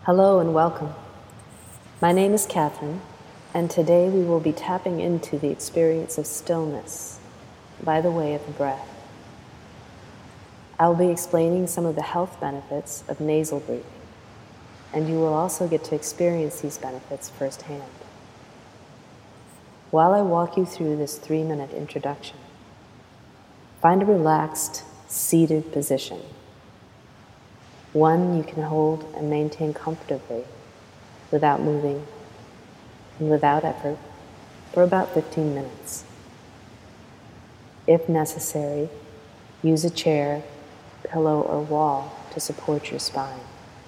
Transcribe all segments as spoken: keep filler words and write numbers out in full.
Hello and welcome. My name is Catherine, and today we will be tapping into the experience of stillness by the way of the breath. I will be explaining some of the health benefits of nasal breathing, and you will also get to experience these benefits firsthand. While I walk you through this three-minute introduction, find a relaxed, seated position, one you can hold and maintain comfortably without moving and without effort for about fifteen minutes. If necessary, use a chair, pillow, or wall to support your spine.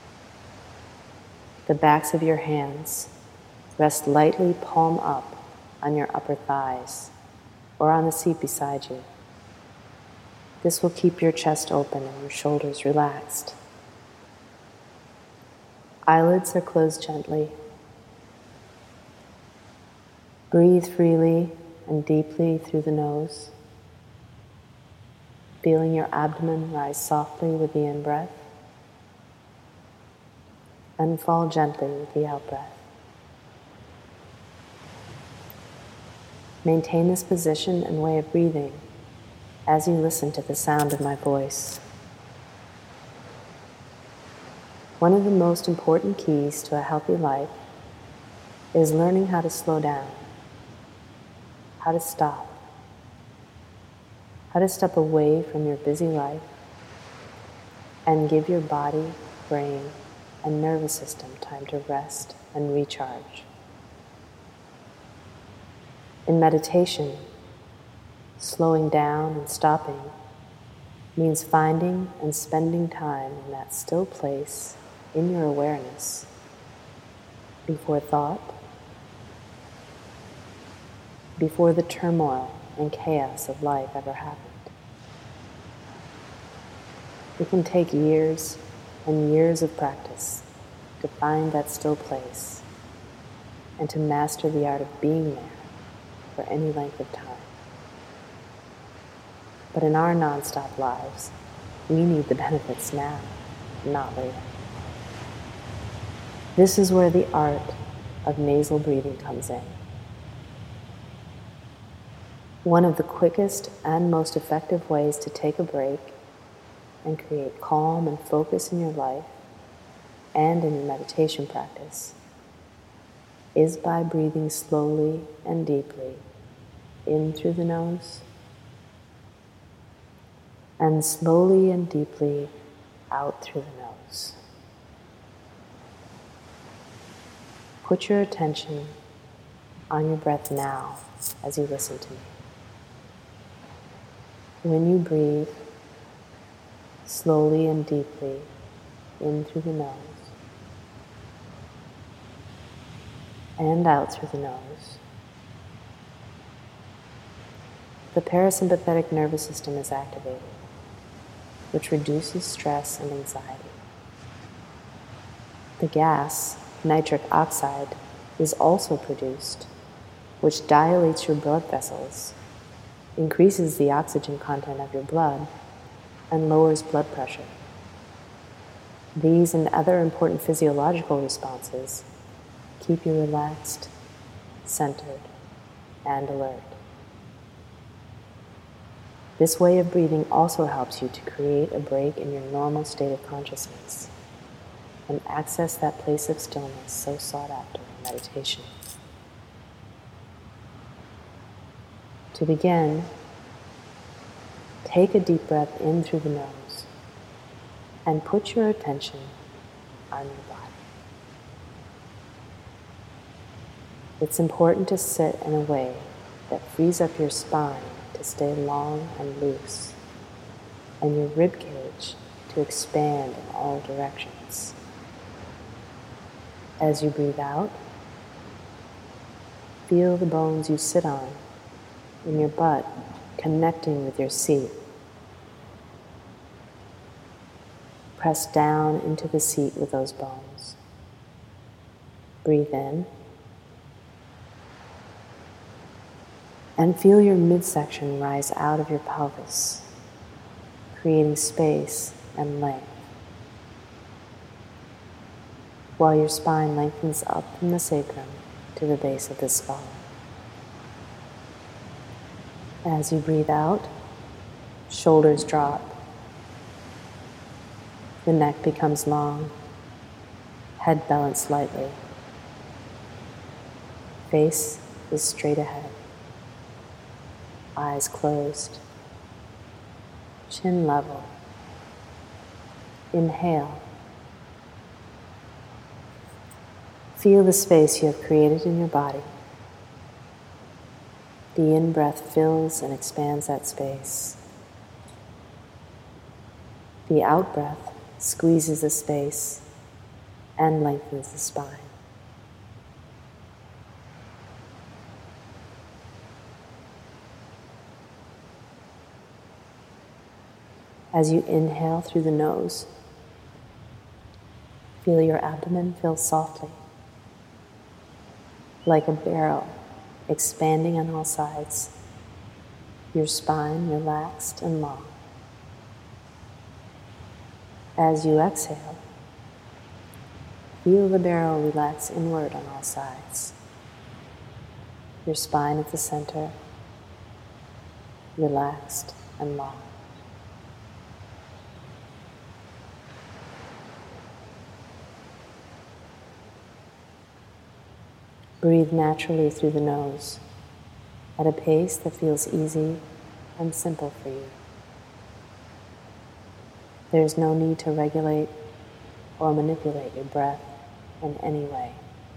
The backs of your hands rest lightly palm up on your upper thighs or on the seat beside you. This will keep your chest open and your shoulders relaxed. Eyelids are closed gently. Breathe freely and deeply through the nose, feeling your abdomen rise softly with the in-breath and fall gently with the out-breath. Maintain this position and way of breathing as you listen to the sound of my voice. One of the most important keys to a healthy life is learning how to slow down, how to stop, how to step away from your busy life and give your body, brain, and nervous system time to rest and recharge. In meditation, slowing down and stopping means finding and spending time in that still place in your awareness before thought, before the turmoil and chaos of life ever happened. It can take years and years of practice to find that still place and to master the art of being there for any length of time. But in our non-stop lives, we need the benefits now, not later. This is where the art of nasal breathing comes in. One of the quickest and most effective ways to take a break and create calm and focus in your life and in your meditation practice is by breathing slowly and deeply in through the nose and slowly and deeply out through the nose. Put your attention on your breath now as you listen to me. When you breathe slowly and deeply in through the nose and out through the nose, the parasympathetic nervous system is activated, which reduces stress and anxiety. The gas, nitric oxide, is also produced, which dilates your blood vessels, increases the oxygen content of your blood, and lowers blood pressure. These and other important physiological responses keep you relaxed, centered, and alert. This way of breathing also helps you to create a break in your normal state of consciousness and access that place of stillness so sought after in meditation. To begin, take a deep breath in through the nose and put your attention on your body. It's important to sit in a way that frees up your spine to stay long and loose and your rib cage to expand in all directions. As you breathe out, feel the bones you sit on in your butt connecting with your seat. Press down into the seat with those bones. Breathe in and feel your midsection rise out of your pelvis, creating space and length. while your spine lengthens up from the sacrum to the base of the skull. As you breathe out, shoulders drop, the neck becomes long, head balanced slightly, face is straight ahead, eyes closed, chin level. Inhale. Feel the space you have created in your body. The in-breath fills and expands that space. The out-breath squeezes the space and lengthens the spine. As you inhale through the nose, feel your abdomen fill softly, like a barrel expanding on all sides, your spine relaxed and long. As you exhale, feel the barrel relax inward on all sides, your spine at the center, relaxed and long. Breathe naturally through the nose at a pace that feels easy and simple for you. There is no need to regulate or manipulate your breath in any way.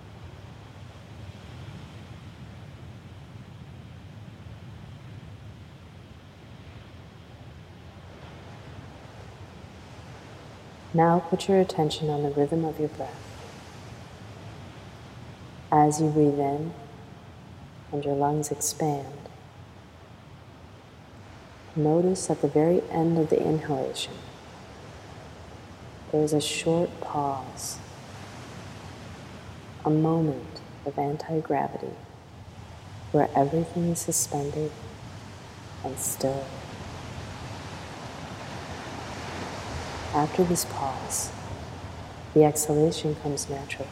Now put your attention on the rhythm of your breath. As you breathe in and your lungs expand, notice at the very end of the inhalation, there is a short pause, a moment of anti-gravity where everything is suspended and still. After this pause, the exhalation comes naturally.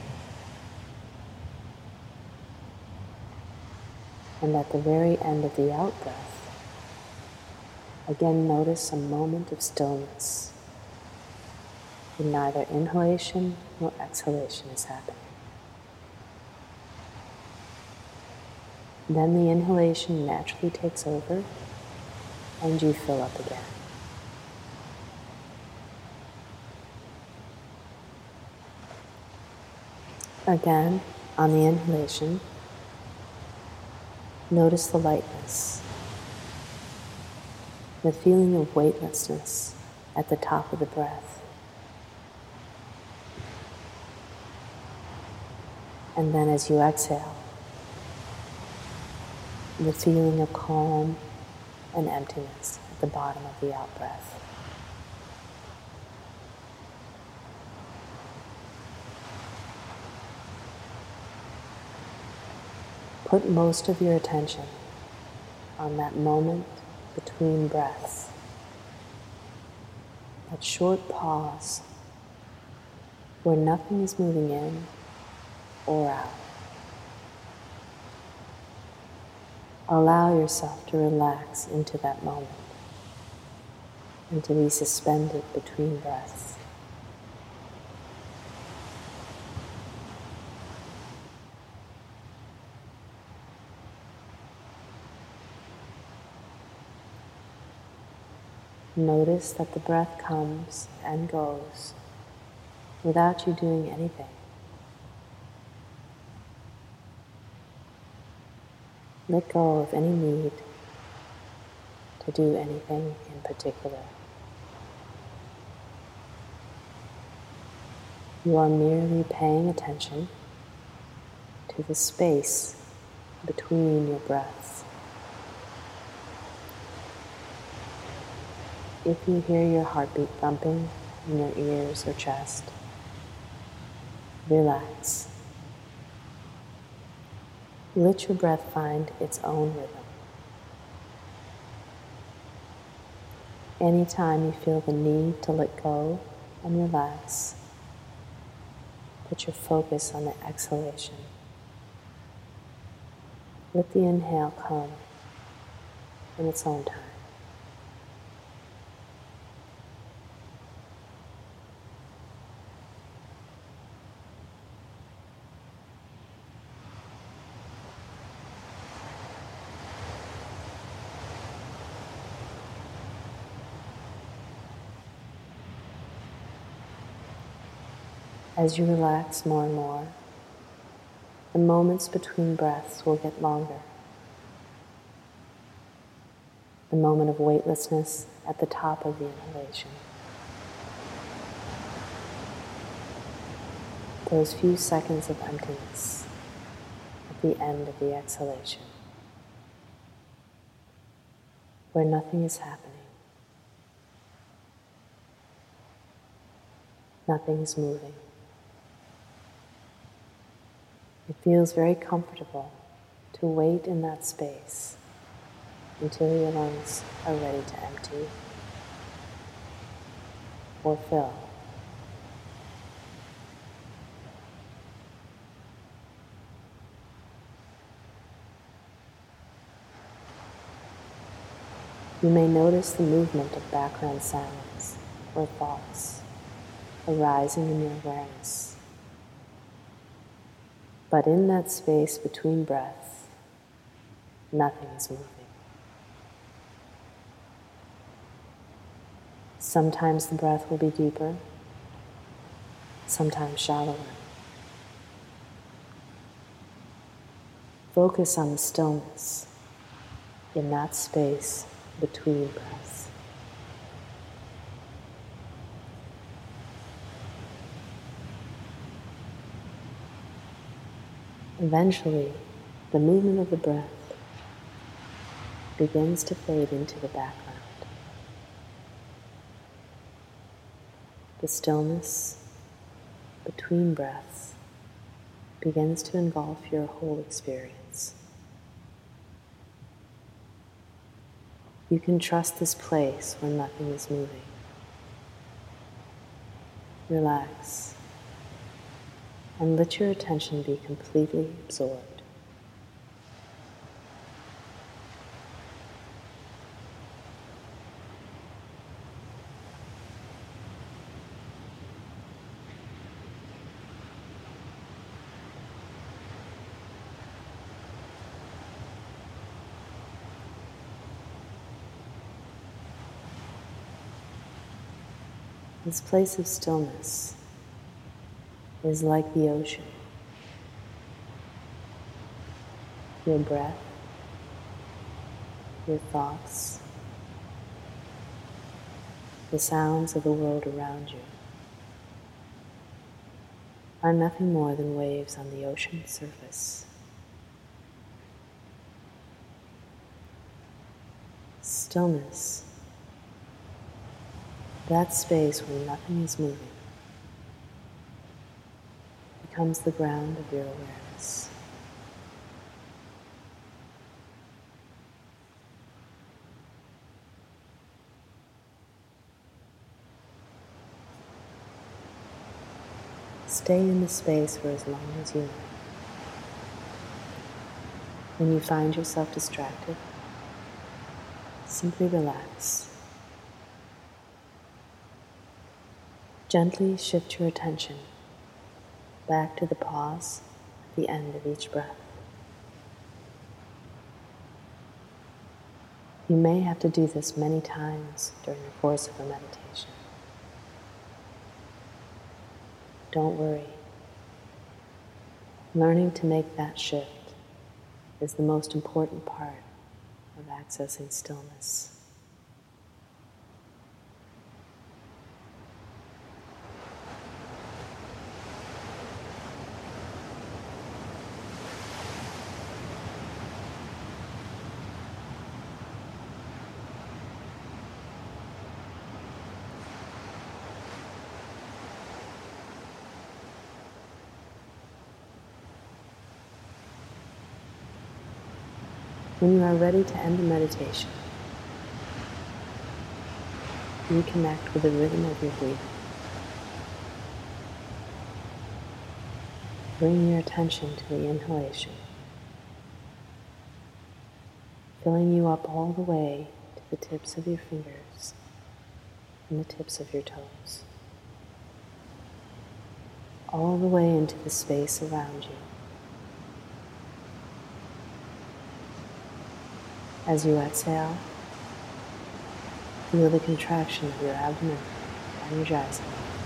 And at the very end of the out-breath, again notice a moment of stillness. And neither inhalation nor exhalation is happening. Then the inhalation naturally takes over and you fill up again. Again, on the inhalation, notice the lightness, the feeling of weightlessness at the top of the breath. And then as you exhale, the feeling of calm and emptiness at the bottom of the out-breath. Put most of your attention on that moment between breaths, that short pause where nothing is moving in or out. Allow yourself to relax into that moment and to be suspended between breaths. Notice that the breath comes and goes without you doing anything. Let go of any need to do anything in particular. You are merely paying attention to the space between your breaths. If you hear your heartbeat thumping in your ears or chest, relax. Let your breath find its own rhythm. Anytime you feel the need to let go and relax, Put your focus on the exhalation. Let the inhale come in its own time. As you relax more and more, the moments between breaths will get longer. The moment of weightlessness at the top of the inhalation. Those few seconds of emptiness at the end of the exhalation, where nothing is happening. Nothing is moving. It feels very comfortable to wait in that space until your lungs are ready to empty or fill. You may notice the movement of background sounds or thoughts arising in your awareness. But in that space between breaths, nothing is moving. Sometimes the breath will be deeper, sometimes shallower. Focus on the stillness in that space between breaths. Eventually, the movement of the breath begins to fade into the background. The stillness between breaths begins to engulf your whole experience. You can trust this place where nothing is moving. Relax and let your attention be completely absorbed. This place of stillness is like the ocean. Your breath, your thoughts, the sounds of the world around you are nothing more than waves on the ocean's surface. Stillness, that space where nothing is moving, becomes the ground of your awareness. Stay in the space for as long as you like. When you find yourself distracted, simply relax. Gently shift your attention back to the pause at the end of each breath. You may have to do this many times during the course of a meditation. Don't worry. Learning to make that shift is the most important part of accessing stillness. When you are ready to end the meditation, reconnect with the rhythm of your breathing. bring your attention to the inhalation, filling you up all the way to the tips of your fingers and the tips of your toes, all the way into the space around you. As you exhale, feel the contraction of your abdomen energizing.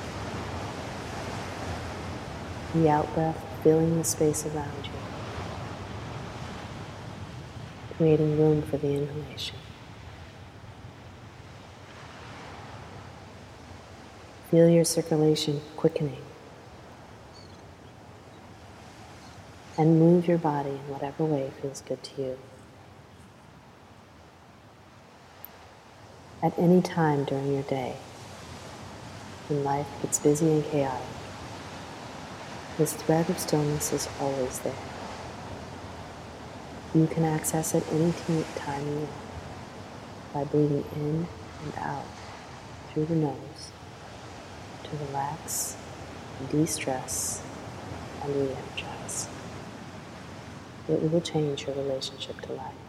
The out-breath filling the space around you, creating room for the inhalation. Feel your circulation quickening, and move your body in whatever way feels good to you. At any time during your day, when life gets busy and chaotic, this thread of stillness is always there. You can access it any time you want by breathing in and out through the nose to relax, de-stress, and re-energize. It will change your relationship to life.